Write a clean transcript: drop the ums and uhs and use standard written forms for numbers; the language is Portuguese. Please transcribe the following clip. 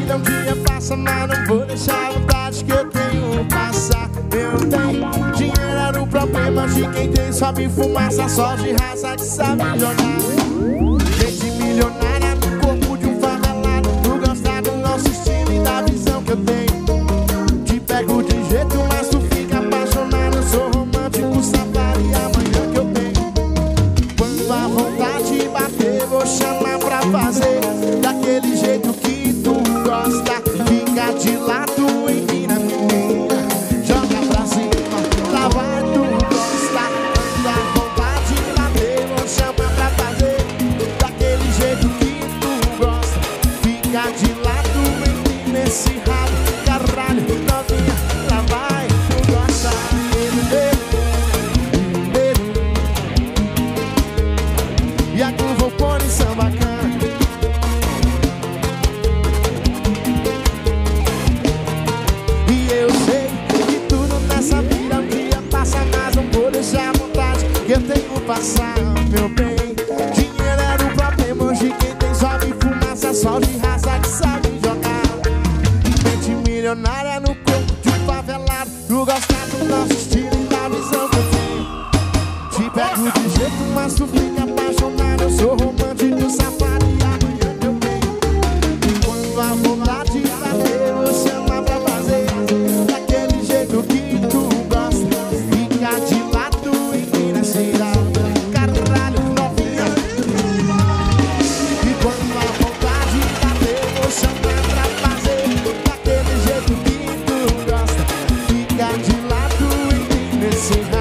vida um dia passa, mas não vou deixar a vontade que eu tenho passar. Eu tenho dinheiro, era o problema de quem tem, sobe fumaça, só de raça que sabe jogar. Gente milionária no corpo de um favelado, tu gosta do nosso estilo e da visão que eu tenho. Te pego de jeito, mas tu fica apaixonado. Eu sou romântico, safado e amanhã que eu tenho. Quando a vontade bater, vou chamar pra fazer daquele jeito que tu gosta. Fica de lado, empina a menina, joga pra cima, lá vai tu gosta. Quando a vontade bater, vou chamar pra fazer daquele jeito que tu gosta. Fica de lado, empina esse rabo, caralho, novinha, lá vai tu gosta. E a curva eu ponho em samba bacana. E eu sei que tudo nessa vida um dia passa, mas não vou deixar a vontade que eu tenho passar, meu bem. Dinheiro era o problema, hoje quem tem sobe fumaça, só de raça que sabe jogar. Gente milionária no corpo de um favelado, tu gosta do nosso estilo e da visão que eu tenho. Te pego de jeito, mas tu fica apaixonado. Eu sou romântico, safado e amanhã que eu tenho. E quando a vontade bater, eu chamo pra fazer daquele jeito que tu gosta. Fica de lado e vira cidade, caralho, novinha. E quando a vontade bater, eu chamo pra fazer daquele jeito que tu gosta. Fica de lado e vira cidade.